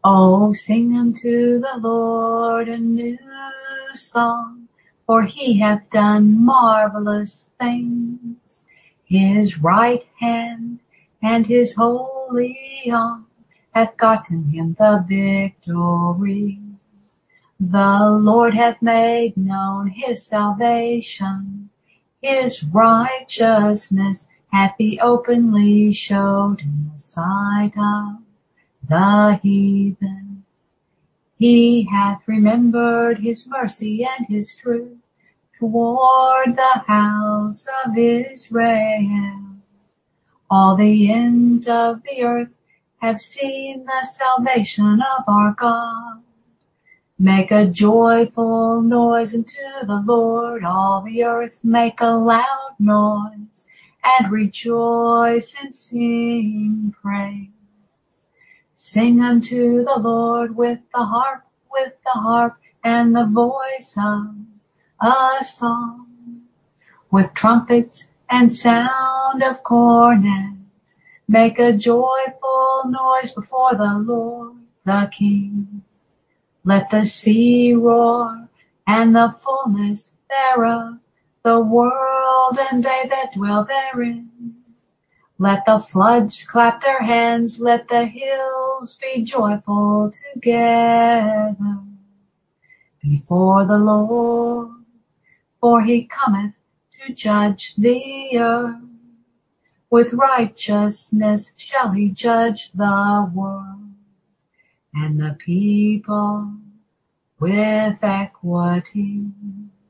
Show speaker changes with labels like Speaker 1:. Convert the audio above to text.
Speaker 1: Oh, sing unto the Lord a new song, for he hath done marvelous things. His right hand and his holy arm hath gotten him the victory. The Lord hath made known his salvation. His righteousness hath he openly showed in the sight of the heathen. He hath remembered his mercy and his truth toward the house of Israel. All the ends of the earth have seen the salvation of our God. Make a joyful noise unto the Lord, all the earth make a loud noise, and rejoice and sing praise. Sing unto the Lord with the harp, and the voice of a song, with trumpets and sound of cornet. Make a joyful noise before the Lord, the King. Let the sea roar, and the fullness thereof, the world and they that dwell therein. Let the floods clap their hands, let the hills be joyful together before the Lord, for he cometh to judge the earth. With righteousness shall he judge the world, and the people with equity.